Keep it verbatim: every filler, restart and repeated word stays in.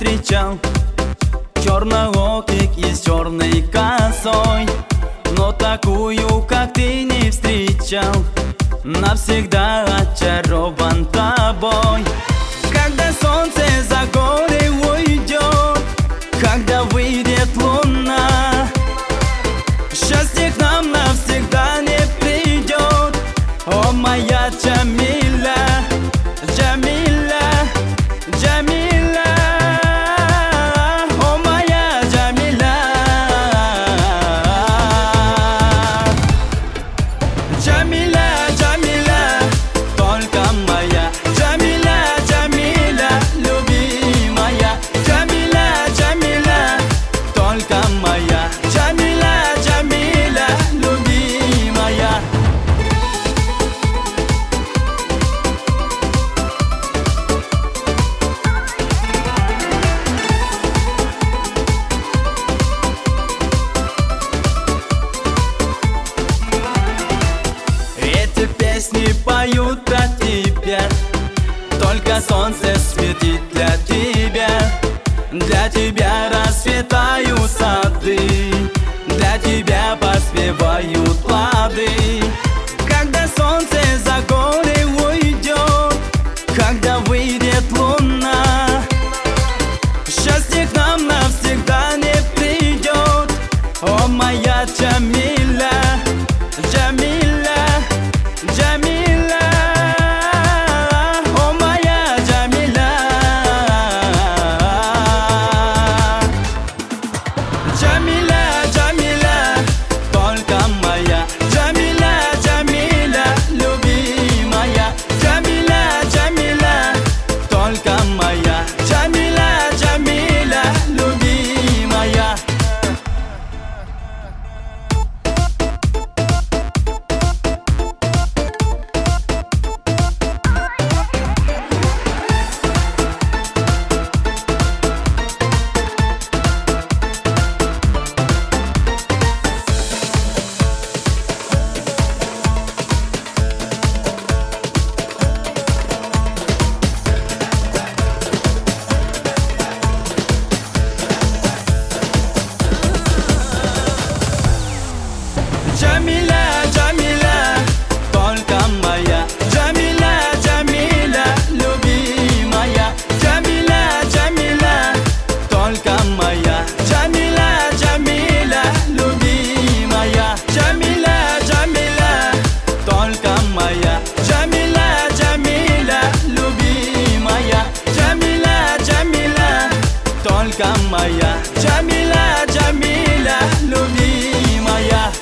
встречал чернооких и с черной косой, но такую, как ты, не встречал. Навсегда очарован тобой. Когда солнце за горы уйдет, когда выйдет луна, счастье к нам навсегда не придет. О, моя Джамиля, Джамиля, Джамиля, о, моя Джамиля. Джамиля, Джамиля, только моя. Джамиля, Джамиля, любимая. Джамиля, Джамиля, только моя. Джамиля, Джамиля, любимая. Эти песни поют про тебя, только солнце светит для тебя. Для тебя расцветают сады, для тебя поспевают плоды. Когда солнце за горы уйдет, когда выйдет луна, счастье к нам навсегда не придет. О, моя Джамиля, Джамиля, Джамиля, о, моя Джамиля. Джамиля, Джамиля, только моя. Джамиля, Джамиля, любимая. Джамиля, Джамиля, только моя. Джамиля, Джамиля, любимая. Джамиля, Джамиля, только моя. Джамиля, Джамиля, любимая. Джамиля, Джамиля, только моя. Джамиля, Джамиля, любимая. Джамиля, Джамиля, только моя. Джамиля, Джамиля, любимая. Джамиля, Джамиля, только моя. Джамиля, Джамиля, любимая.